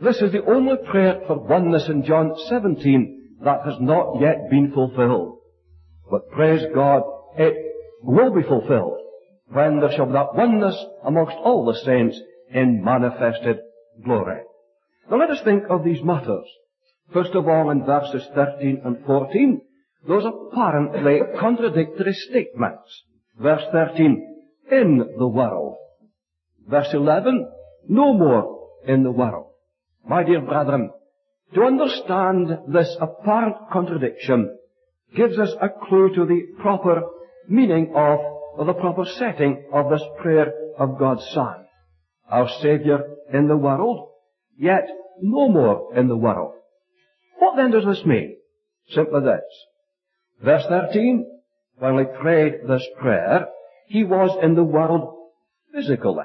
This is the only prayer for oneness in John 17 that has not yet been fulfilled. But praise God, it will be fulfilled when there shall be that oneness amongst all the saints in manifested glory. Now let us think of these matters. First of all, in verses 13 and 14, those apparently contradictory statements. Verse 13, in the world. Verse 11, no more in the world. My dear brethren, to understand this apparent contradiction gives us a clue to the proper meaning of, or the proper setting of this prayer of God's Son. Our Saviour in the world, yet no more in the world. What then does this mean? Simply this. Verse 13, when he prayed this prayer, he was in the world physically.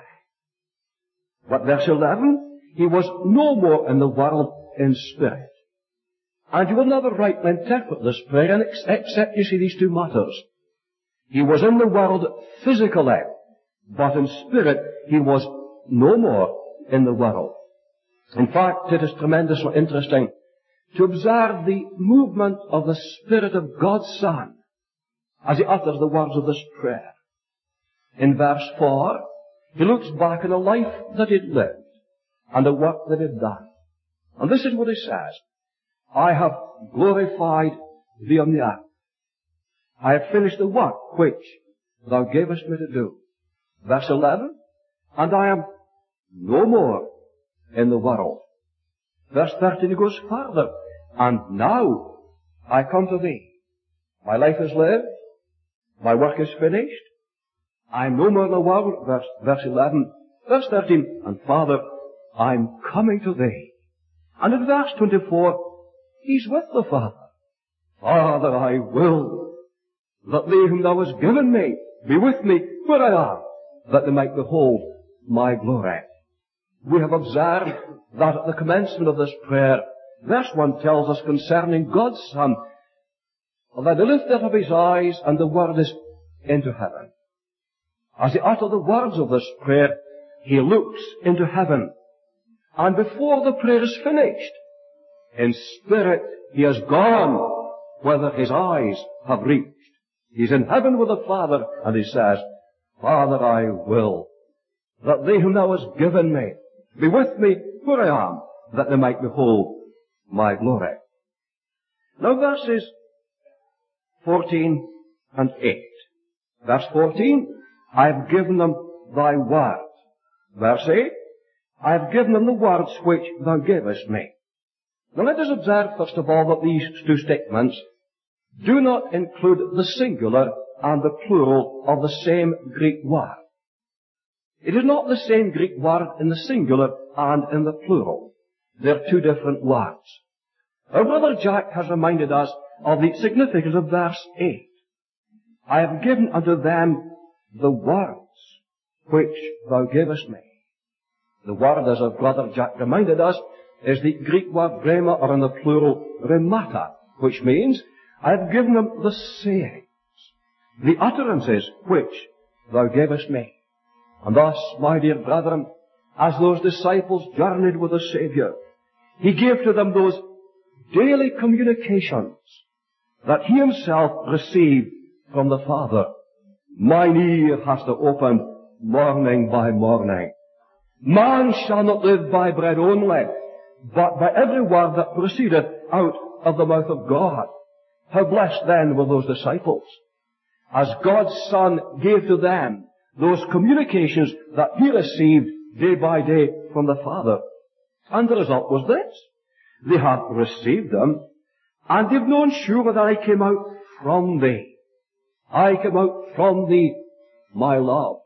But verse 11, he was no more in the world in spirit. And you will never rightly interpret this prayer except you see these two matters. He was in the world physically, but in spirit he was no more in the world. In fact, it is tremendously interesting to observe the movement of the Spirit of God's Son as he utters the words of this prayer. In verse 4, he looks back on a life that he'd lived and the work that he'd done. And this is what he says. I have glorified thee on the earth. I have finished the work which thou gavest me to do. Verse 11, and I am no more in the world. Verse 13, he goes further. And now I come to thee. My life is lived. My work is finished. I am no more in the world. Verse 11. Verse 13, and Father, I'm coming to thee. And in verse 24, he's with the Father. Father, I will that they whom thou hast given me be with me where I am, that they might behold my glory. We have observed that at the commencement of this prayer, verse 1 tells us concerning God's Son, that he lifted up his eyes and the word is into heaven. As he uttered the words of this prayer, he looks into heaven. And before the prayer is finished, in spirit he has gone whither his eyes have reached. He's in heaven with the Father, and he says, Father, I will that they whom thou hast given me be with me where I am, that they might behold my glory. Now verses 14 and 8. Verse 14, I have given them thy word. Verse 8, I have given them the words which thou gavest me. Now let us observe first of all that these two statements do not include the singular and the plural of the same Greek word. It is not the same Greek word in the singular and in the plural. They're two different words. Our brother Jack has reminded us of the significance of verse 8. I have given unto them the words which thou gavest me. The word, as our brother Jack reminded us, is the Greek word rhema, or in the plural, rhemata, which means, I have given them the sayings, the utterances which thou gavest me. And thus, my dear brethren, as those disciples journeyed with the Saviour, he gave to them those daily communications that he himself received from the Father. Mine ear hast thou opened morning by morning. Man shall not live by bread only, but by every word that proceedeth out of the mouth of God. How blessed then were those disciples, as God's Son gave to them those communications that he received day by day from the Father. And the result was this. They have received them, and they've known sure that I came out from thee. I came out from thee, my love,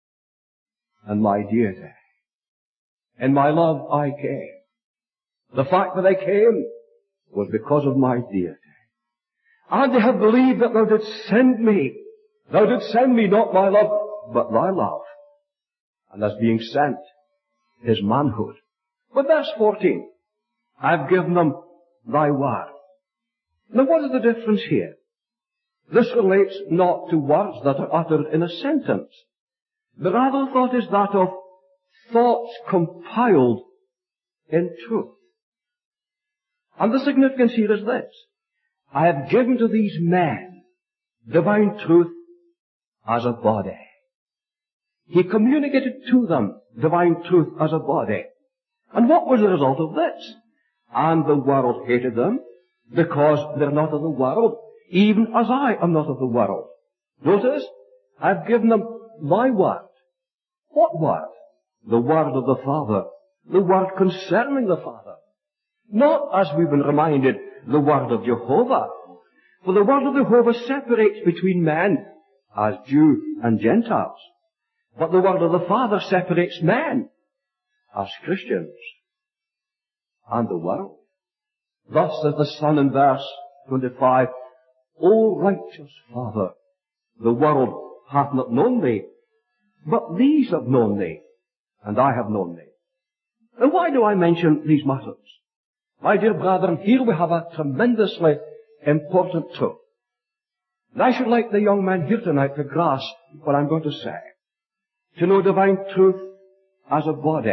and my deity. In my love I came. The fact that I came was because of my deity. And they have believed that thou didst send me. Thou didst send me, not my love, but thy love. And as being sent, his manhood. But verse 14, I have given them thy word. Now what is the difference here? This relates not to words that are uttered in a sentence. The rather thought is that of thoughts compiled in truth. And the significance here is this. I have given to these men divine truth as a body. He communicated to them divine truth as a body. And what was the result of this? And the world hated them because they're not of the world, even as I am not of the world. Notice, I've given them my word. What word? The word of the Father. The word concerning the Father. Not, as we've been reminded, the word of Jehovah. For the word of Jehovah separates between men as Jew and Gentiles. But the word of the Father separates men as Christians and the world. Thus says the Son in verse 25, O righteous Father, the world hath not known thee, but these have known thee, and I have known thee. And why do I mention these matters? My dear brethren, here we have a tremendously important truth. And I should like the young men here tonight to grasp what I'm going to say. To know divine truth as a body.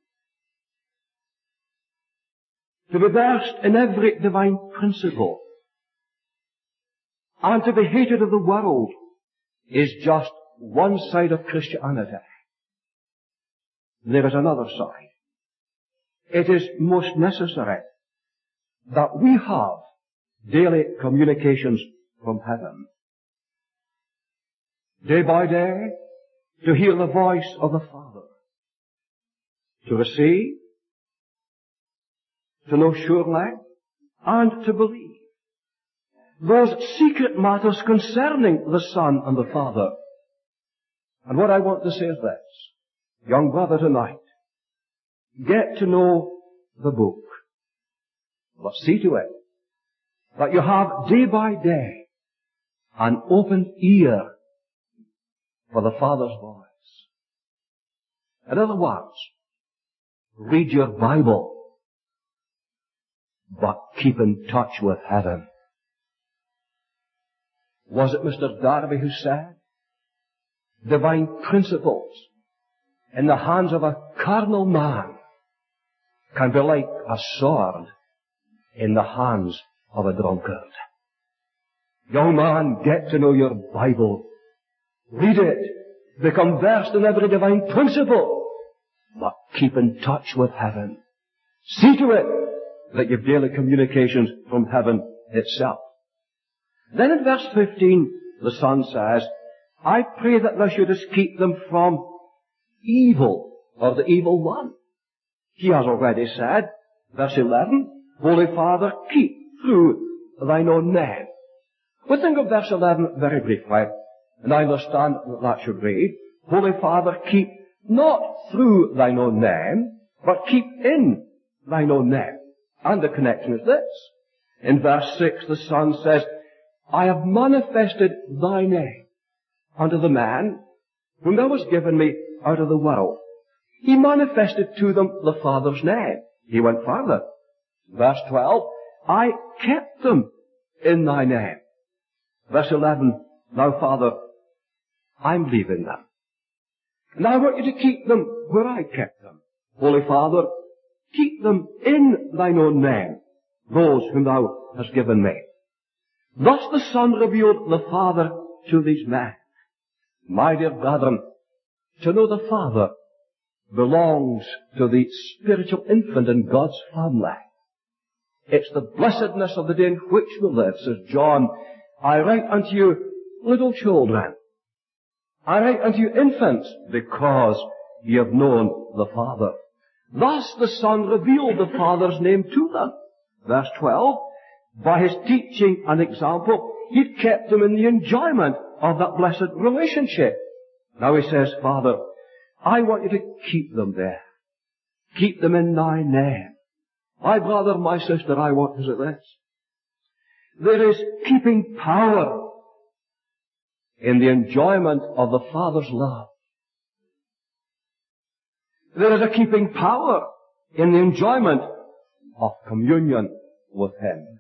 To be versed in every divine principle. And to be hated of the world is just one side of Christianity. There is another side. It is most necessary that we have daily communications from heaven. Day by day, to hear the voice of the Father. To receive, to know surely, and to believe. Those secret matters concerning the Son and the Father. And what I want to say is this. Young brother tonight, get to know the book. But see to it that you have day by day an open ear for the Father's voice. In other words, read your Bible, but keep in touch with heaven. Was it Mr. Darby who said, divine principles in the hands of a carnal man can be like a sword in the hands of a drunkard? Young man, get to know your Bible. Read it. Become versed in every divine principle. But keep in touch with heaven. See to it that you have daily communications from heaven itself. Then in verse 15, the Son says, I pray that thou shouldest keep them from evil, or the evil one. He has already said, verse 11, Holy Father, keep through thine own name. But think of verse 11 very briefly, and I understand that should read, Holy Father, keep not through thine own name, but keep in thine own name. And the connection is this. In verse 6, the Son says, I have manifested thy name unto the man whom thou hast given me out of the world. He manifested to them the Father's name. He went further. Verse 12, I kept them in thy name. Verse 11, now Father, I'm leaving them. And I want you to keep them where I kept them. Holy Father, keep them in thine own name, those whom thou hast given me. Thus the Son revealed the Father to these men. My dear brethren, to know the Father belongs to the spiritual infant in God's family. It's the blessedness of the day in which we live, says John. I write unto you, little children. I write unto you, infants, because ye have known the Father. Thus the Son revealed the Father's name to them. Verse 12, by his teaching and example, he kept them in the enjoyment of that blessed relationship. Now he says, Father, I want you to keep them there. Keep them in thy name. My brother, my sister, I want to say this. There is keeping power in the enjoyment of the Father's love. There is a keeping power in the enjoyment of communion with Him.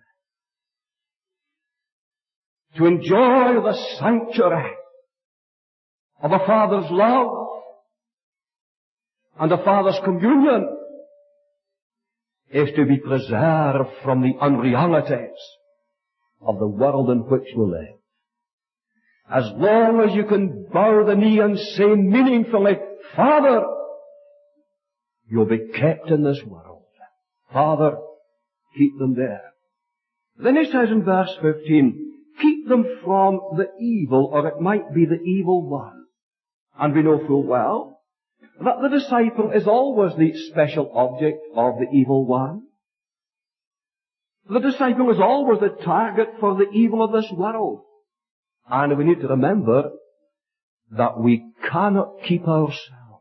To enjoy the sanctuary of a Father's love and a Father's communion is to be preserved from the unrealities of the world in which we live. As long as you can bow the knee and say meaningfully, Father, you'll be kept in this world. Father, keep them there. Then he says in verse 15, keep them from the evil, or it might be the evil one. And we know full well that the disciple is always the special object of the evil one. The disciple is always the target for the evil of this world. And we need to remember that we cannot keep ourselves.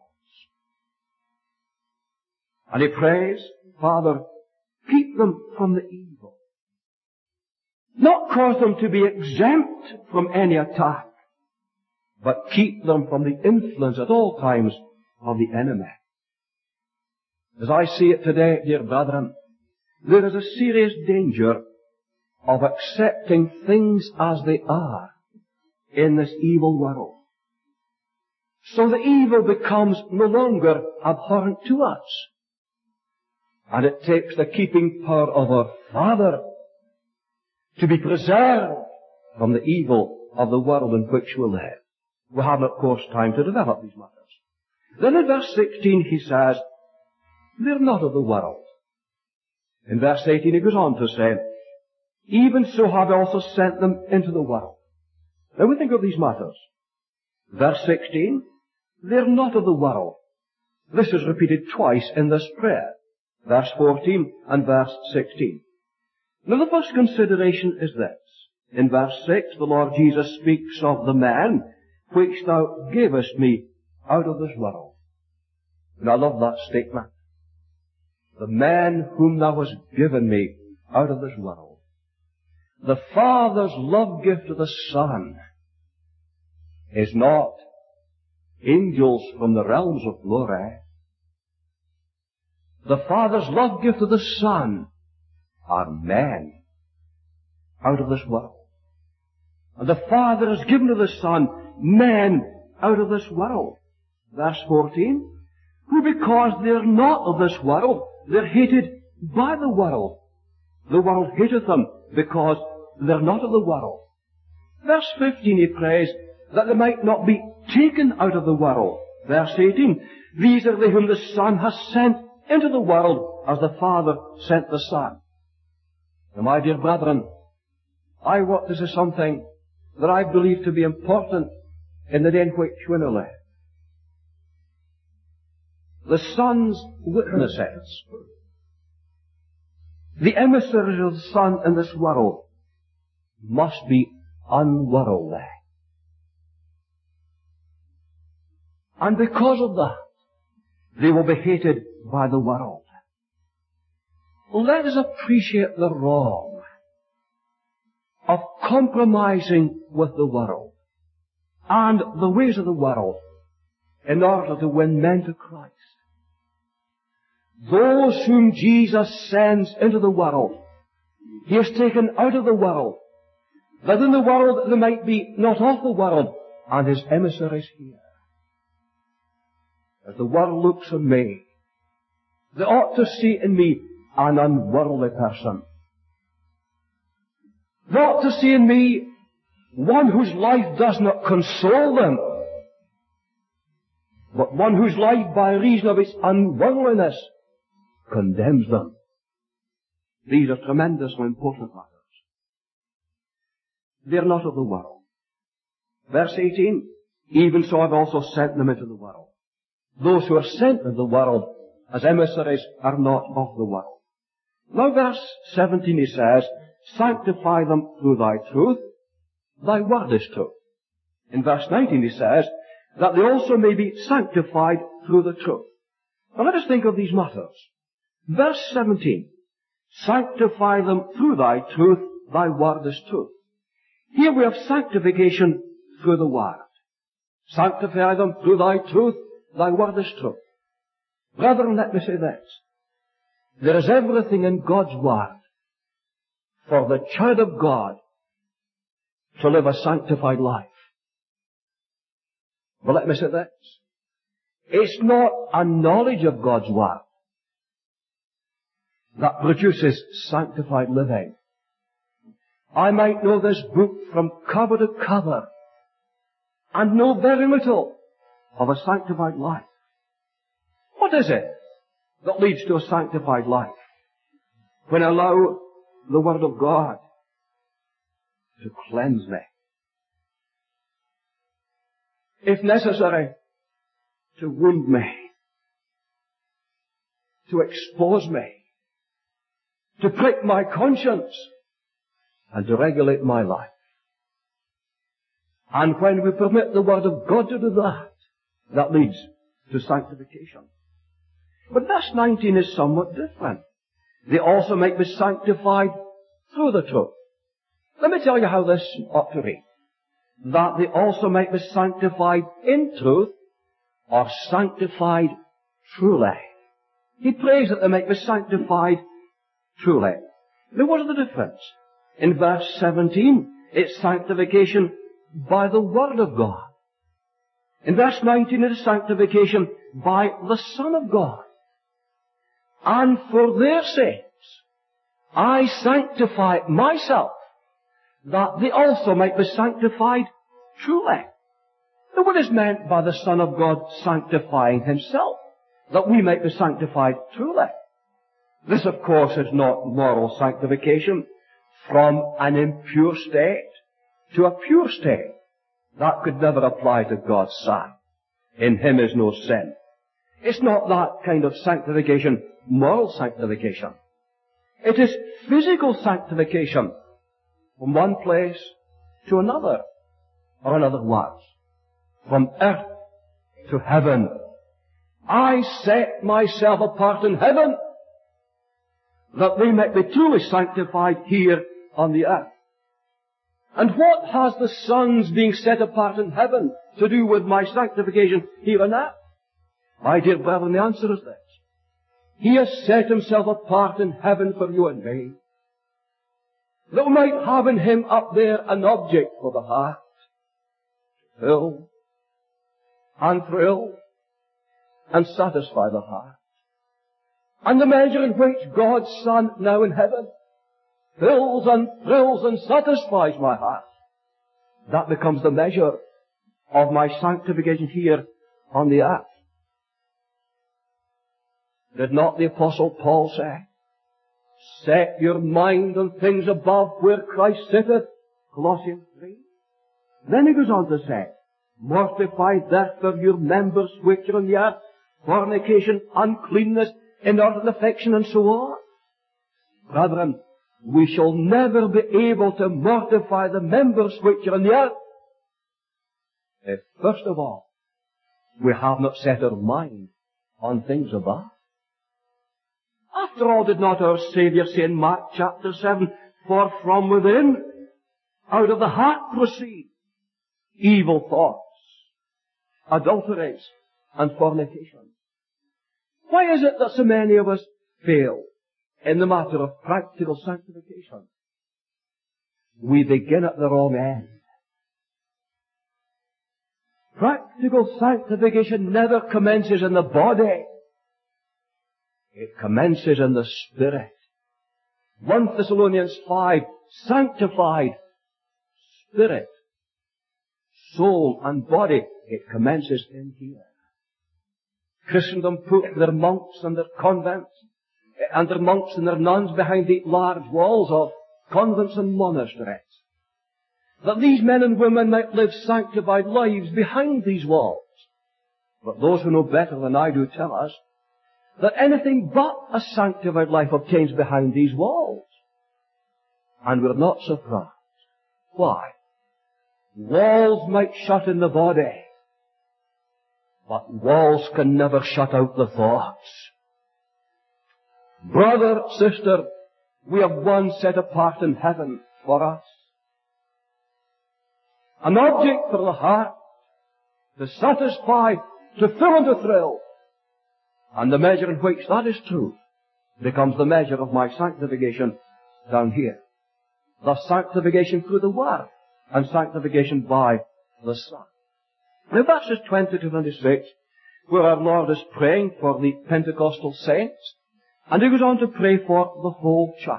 And he prays, Father, keep them from the evil. Not cause them to be exempt from any attack, but keep them from the influence at all times of the enemy. As I see it today, dear brethren, there is a serious danger of accepting things as they are in this evil world. So the evil becomes no longer abhorrent to us. And it takes the keeping power of our Father to be preserved from the evil of the world in which we live. We haven't, of course, time to develop these matters. Then in verse 16 he says, they're not of the world. In verse 18 he goes on to say, even so have I also sent them into the world. Now we think of these matters. Verse 16, they're not of the world. This is repeated twice in this prayer. Verse 14 and verse 16. Now the first consideration is this. In verse 6, the Lord Jesus speaks of the man which thou gavest me out of this world. And I love that statement. The man whom thou hast given me out of this world. The Father's love gift to the Son is not angels from the realms of glory. The Father's love gift to the Son are men out of this world. And the Father has given to the Son men out of this world. Verse 14, who because they're not of this world, they're hated by the world. The world hateth them because they're not of the world. Verse 15 he prays that they might not be taken out of the world. Verse 18, these are they whom the Son has sent into the world as the Father sent the Son. Now my dear brethren, I want to say something that I believe to be important in the day in which we now live. The Son's witnesses, the emissaries of the Son in this world, must be unworldly. And because of that, they will be hated by the world. Let us appreciate the wrong of compromising with the world and the ways of the world in order to win men to Christ. Those whom Jesus sends into the world, He has taken out of the world, that in the world they might be not of the world, and His emissaries here. As the world looks on me, they ought to see in me an unworldly person. They ought to see in me one whose life does not console them, but one whose life, by reason of its unworldliness, condemns them. These are tremendously important matters. They are not of the world. Verse 18, even so I've also sent them into the world. Those who are sent into the world as emissaries are not of the world. Now verse 17 he says, sanctify them through thy truth. Thy word is truth. In verse 19 he says, that they also may be sanctified through the truth. Now let us think of these matters. Verse 17, sanctify them through thy truth. Thy word is truth. Here we have sanctification through the word. Sanctify them through thy truth. Thy word is truth. Brethren, let me say this. There is everything in God's word for the child of God to live a sanctified life. But let me say this. It's not a knowledge of God's word that produces sanctified living. I might know this book from cover to cover and know very little of a sanctified life. What is it that leads to a sanctified life? When I allow the Word of God to cleanse me. If necessary, to wound me, to expose me, to prick my conscience, and to regulate my life. And when we permit the Word of God to do that, that leads to sanctification. But verse 19 is somewhat different. They also might be sanctified through the truth. Let me tell you how this ought to read. That they also might be sanctified in truth, or sanctified truly. He prays that they might be sanctified truly. Now what is the difference? In verse 17, it's sanctification by the Word of God. In verse 19, it is sanctification by the Son of God. And for their sakes, I sanctify myself, that they also might be sanctified truly. Now what is meant by the Son of God sanctifying Himself? That we might be sanctified truly. This, of course, is not moral sanctification from an impure state to a pure state. That could never apply to God's Son. In Him is no sin. It's not that kind of sanctification, moral sanctification. It is physical sanctification from one place to another. Or in other words, from earth to heaven. I set myself apart in heaven that they might be truly sanctified here on the earth. And what has the Son's being set apart in heaven to do with my sanctification here on earth? My dear brethren, the answer is this. He has set Himself apart in heaven for you and me, that we might have in Him up there an object for the heart, to fill and thrill and satisfy the heart. And the measure in which God's Son now in heaven fills and thrills and satisfies my heart, that becomes the measure of my sanctification here on the earth. Did not the Apostle Paul say, set your mind on things above where Christ sitteth, Colossians 3. Then he goes on to say, mortify therefore your members which are on the earth, fornication, uncleanness, inordinate affection, and so on. Brethren, we shall never be able to mortify the members which are on the earth if, first of all, we have not set our mind on things above. After all, did not our Saviour say in Mark chapter 7, for from within, out of the heart proceed evil thoughts, adulteries, and fornication. Why is it that so many of us fail in the matter of practical sanctification? We begin at the wrong end. Practical sanctification never commences in the body. It commences in the Spirit. 1 Thessalonians 5, sanctified spirit, soul and body. It commences in here. Christendom put their monks and their convents and their monks and their nuns behind the large walls of convents and monasteries, that these men and women might live sanctified lives behind these walls. But those who know better than I do tell us that anything but a sanctified life obtains behind these walls. And we're not surprised. Why? Walls might shut in the body, but walls can never shut out the thoughts. Brother, sister, we have one set apart in heaven for us. An object for the heart, to satisfy, to fill and to thrill. And the measure in which that is true becomes the measure of my sanctification down here. Thus sanctification through the Word and sanctification by the Son. Now verses 20 to 26, where our Lord is praying for the Pentecostal saints, And he goes on to pray for the whole church.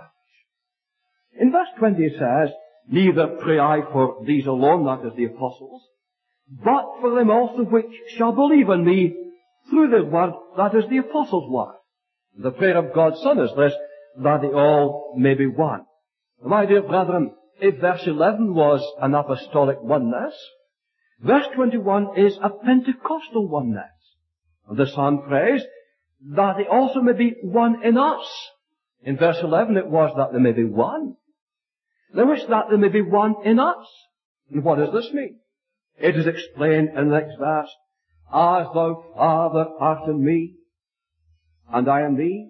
In verse 20 he says, neither pray I for these alone, that is the apostles, but for them also which shall believe on me through the word, that is the apostles' word. The prayer of God's Son is this, that they all may be one. My dear brethren, if verse 11 was an apostolic oneness, verse 21 is a Pentecostal oneness. The Son prays that they also may be one in us. In verse 11 it was that they may be one. Now it's that they may be one in us. And what does this mean? It is explained in the next verse, as thou, Father, art in me, and I in thee,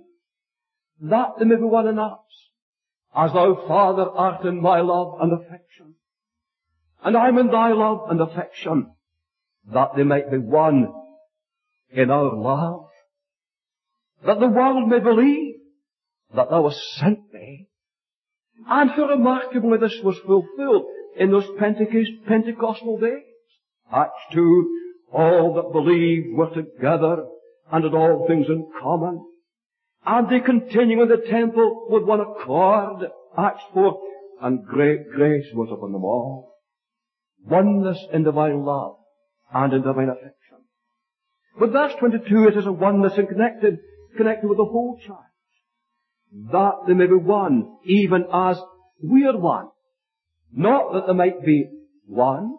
that they may be one in us. As thou, Father, art in my love and affection, and I am in thy love and affection, that they might be one in our love, that the world may believe that thou hast sent me. And how remarkably this was fulfilled in those Pentecostal days. Acts 2, all that believed were together and had all things in common. And they continued in the temple with one accord. Acts 4, and great grace was upon them all. Oneness in divine love and in divine affection. But verse 22, it is a oneness connected with the whole church. That they may be one, even as we are one. Not that they might be one,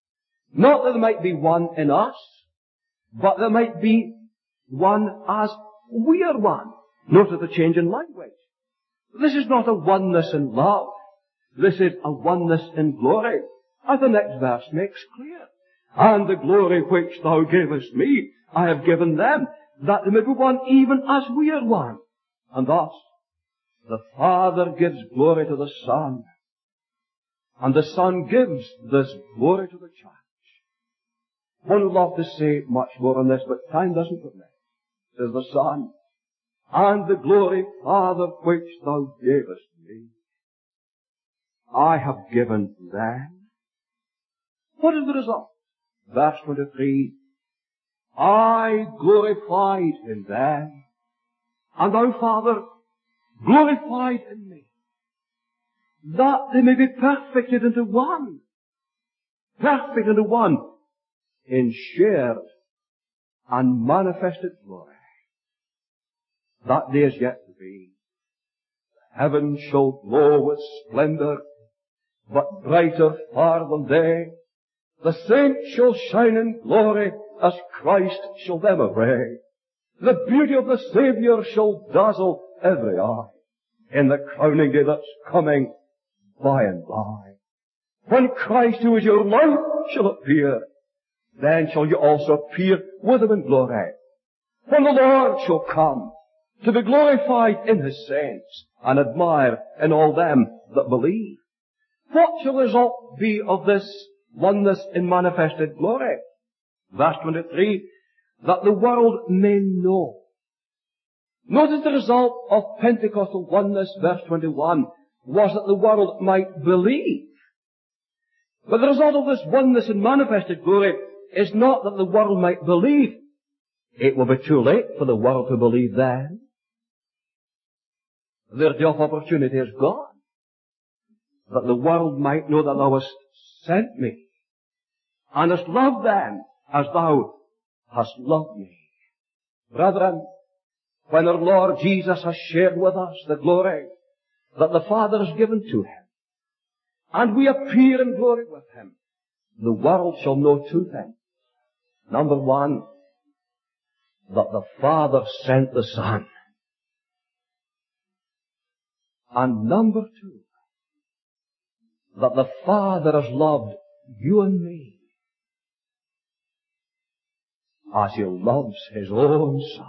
not that there might be one in us, but there might be one as we are one. Notice the change in language. This is not a oneness in love. This is a oneness in glory, as the next verse makes clear. And the glory which thou gavest me, I have given them, that they may be one even as we are one. And thus, the Father gives glory to the Son, and the Son gives this glory to the church. One would love to say much more on this, but time doesn't permit. Says the Son, and the glory, Father, which thou gavest me, I have given them. What is the result? Verse 23, I glorified in them, and thou, Father, glorified in me, that they may be perfected into one. Perfect into one in shared and manifested glory. That day is yet to be. The heavens shall glow with splendor, but brighter far than day. The saints shall shine in glory as Christ shall them array. The beauty of the Saviour shall dazzle every eye in the crowning day that's coming by and by. When Christ, who is your life, shall appear, then shall you also appear with him in glory. When the Lord shall come to be glorified in his saints and admired in all them that believe. What shall the result be of this oneness in manifested glory? Verse 23, that the world may know. Notice the result of Pentecostal oneness, verse 21, was that the world might believe. But the result of this oneness in manifested glory is not that the world might believe. It will be too late for the world to believe then. Their day of opportunity is gone. That the world might know that thou hast sent me, and hast loved them as thou hast loved me. Brethren, when our Lord Jesus has shared with us the glory that the Father has given to him, and we appear in glory with him, the world shall know two things. Number one, that the Father sent the Son. And number two, that the Father has loved you and me as he loves his own Son.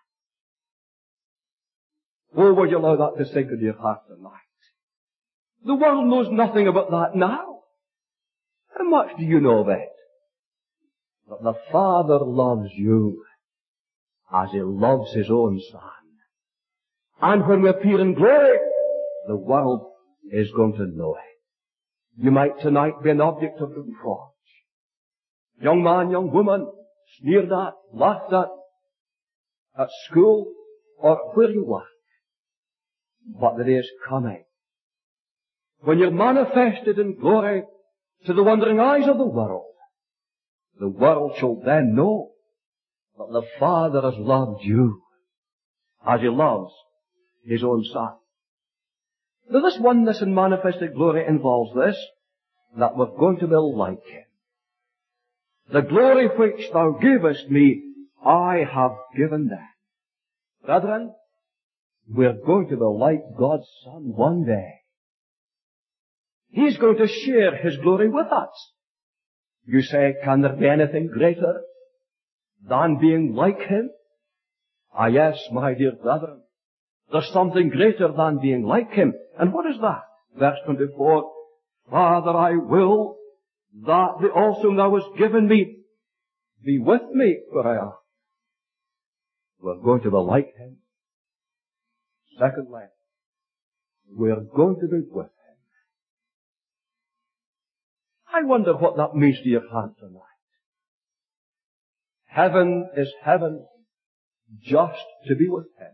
Oh, would you allow that to sink into your heart tonight? The world knows nothing about that now. How much do you know of it? That the Father loves you as he loves his own Son. And when we appear in glory, the world is going to know it. You might tonight be an object of reproach. Young man, young woman, sneered at, laughed at school, or where you work. But the day is coming when you're manifested in glory to the wondering eyes of the world. The world shall then know that the Father has loved you as He loves His own Son. Now this oneness in manifested glory involves this, that we're going to be like Him. The glory which Thou gavest me, I have given them. Brethren, we're going to be like God's Son one day. He's going to share His glory with us. You say, can there be anything greater than being like Him? Ah, yes, my dear brethren. There's something greater than being like Him. And what is that? Verse 24. Father, I will that the also Thou hast given me be with me where I am. We're going to be like Him. Secondly, we're going to be with Him. I wonder what that means to your heart tonight. Heaven is heaven just to be with Him.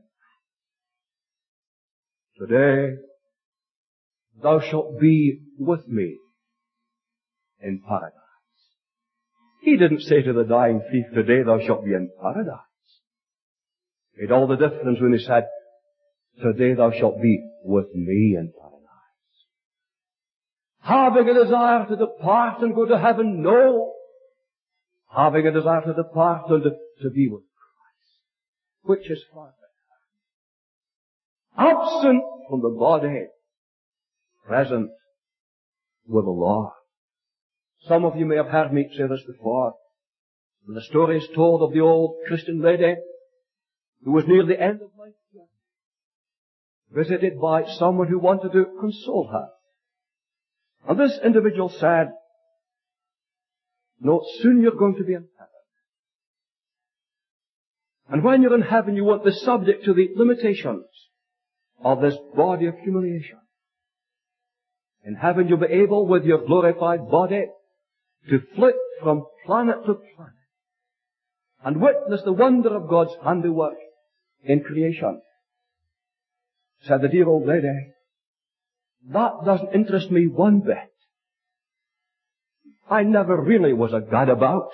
Today, Thou shalt be with me in paradise. He didn't say to the dying thief, today thou shalt be in paradise. It made all the difference when He said, today thou shalt be with me in paradise. Having a desire to depart and go to heaven? No. Having a desire to depart and to be with Christ. Which is far better. Absent from the body, present with the Lord. Some of you may have heard me say this before. The story is told of the old Christian lady who was near the end of life, visited by someone who wanted to console her. And this individual said, no, soon you're going to be in heaven. And when you're in heaven, you won't be subject to the limitations of this body of humiliation. In heaven, you'll be able, with your glorified body, to flit from planet to planet and witness the wonder of God's handiwork in creation. Said the dear old lady, that doesn't interest me one bit. I never really was a gadabout.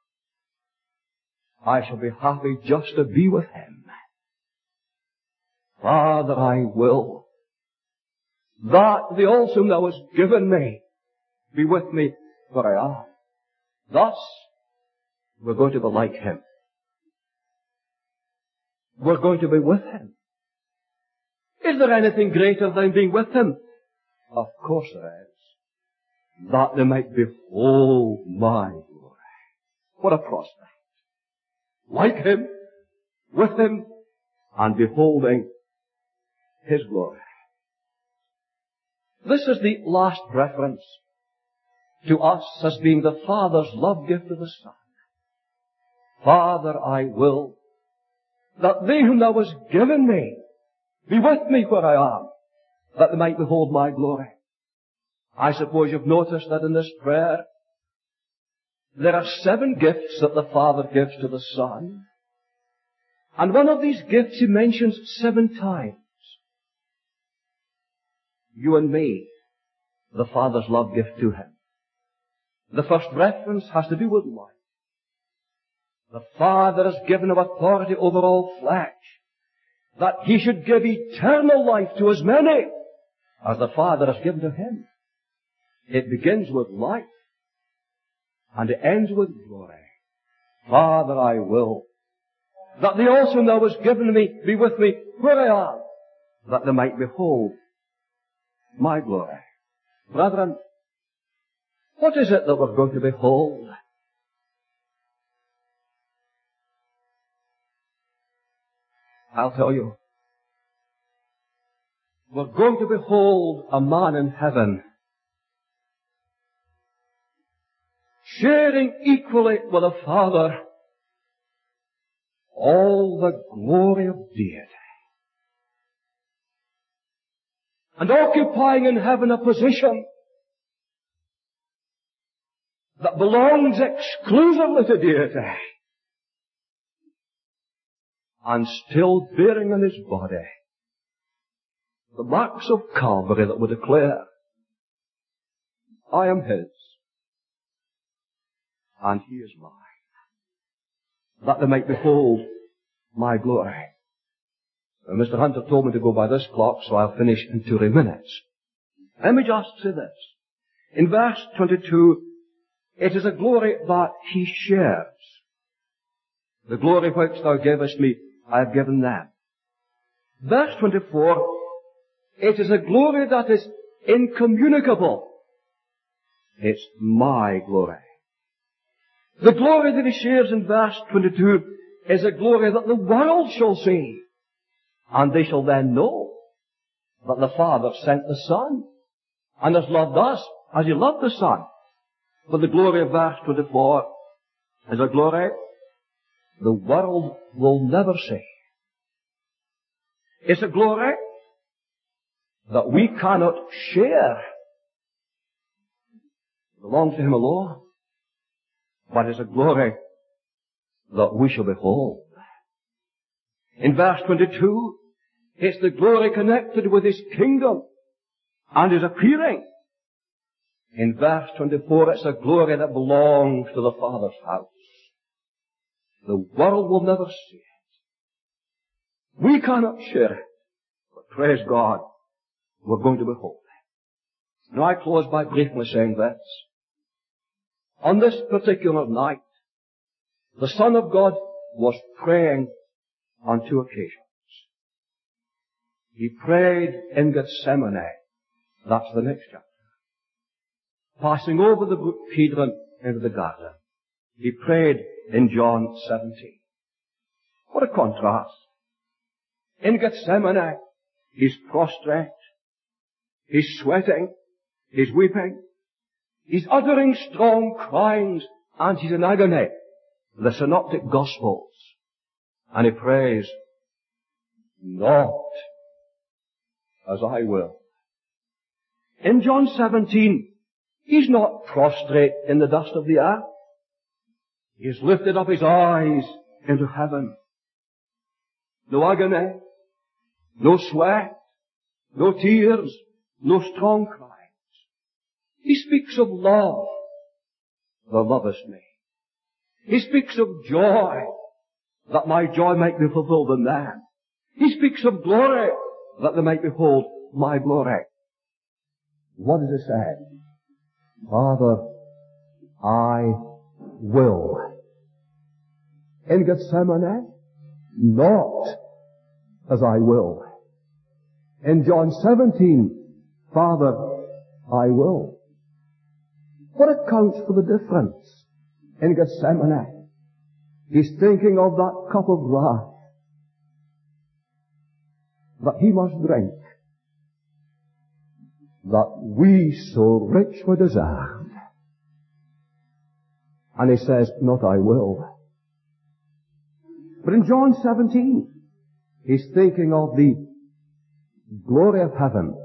I shall be happy just to be with Him. Father, I will that the also Thou hast given me be with me where I am. Thus, we're going to be like Him. We're going to be with Him. Is there anything greater than being with Him? Of course there is. That they might behold my glory. What a prospect. Like Him, with Him, and beholding His glory. This is the last reference to us as being the Father's love gift to the Son. Father, I will that they whom Thou hast given me be with me where I am, that they might behold my glory. I suppose you've noticed that in this prayer there are 7 gifts that the Father gives to the Son. And one of these gifts He mentions 7 times. You and me, the Father's love gift to Him. The first reference has to do with life. The Father has given Him authority over all flesh, that He should give eternal life to as many as the Father has given to Him. It begins with life, and it ends with glory. Father, I will that they also Thou hast given me be with me where I am, that they might behold my glory. Brethren, what is it that we're going to behold? I'll tell you. We're going to behold a man in heaven sharing equally with the Father all the glory of deity, and occupying in heaven a position that belongs exclusively to deity. and still bearing in his body the marks of Calvary that would declare, I am his, and he is mine, that they might behold my glory. Mr. Hunter told me to go by this clock, so I'll finish in 2 minutes. Let me just say this. In verse 22, it is a glory that he shares. The glory which thou gavest me, I have given them. Verse 24, it is a glory that is incommunicable. It's my glory. The glory that he shares in verse 22 is a glory that the world shall see. And they shall then know that the Father sent the Son and has loved us as he loved the Son. But the glory of verse 24 is a glory the world will never see. It's a glory that we cannot share. It belongs to him alone. But it's a glory that we shall behold. In verse 22, it's the glory connected with his kingdom and his appearing. In verse 24, it's a glory that belongs to the Father's house. The world will never see it. We cannot share it. But praise God, we're going to behold it. Now I close by briefly saying this. On this particular night, the Son of God was praying on 2 occasions. He prayed in Gethsemane. That's the next chapter. Passing over the brook Kidron into the garden. He prayed in John 17. What a contrast. In Gethsemane, he's prostrate. He's sweating. He's weeping. He's uttering strong cries, and he's in agony. The Synoptic Gospels. And he prays, not as I will. In John 17, he's not prostrate in the dust of the earth. He's lifted up his eyes into heaven. No agony, no sweat, no tears, no strong cries. He speaks of love, thou lovest me. He speaks of joy, that my joy might be fulfilled in them. He speaks of glory, that they might behold my glory. What does it say? Father, I will. In Gethsemane, not as I will. In John 17, Father, I will. What accounts for the difference? In Gethsemane, he's thinking of that cup of wrath that he must drink, that we so richly deserved. And he says, not I will. But in John 17, he's thinking of the glory of heaven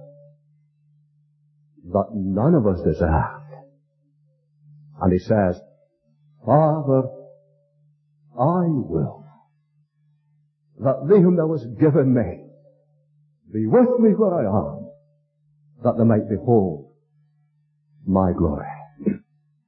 that none of us deserved. And he says, Father, I will, that they whom thou hast given me be with me where I am, that they might behold my glory.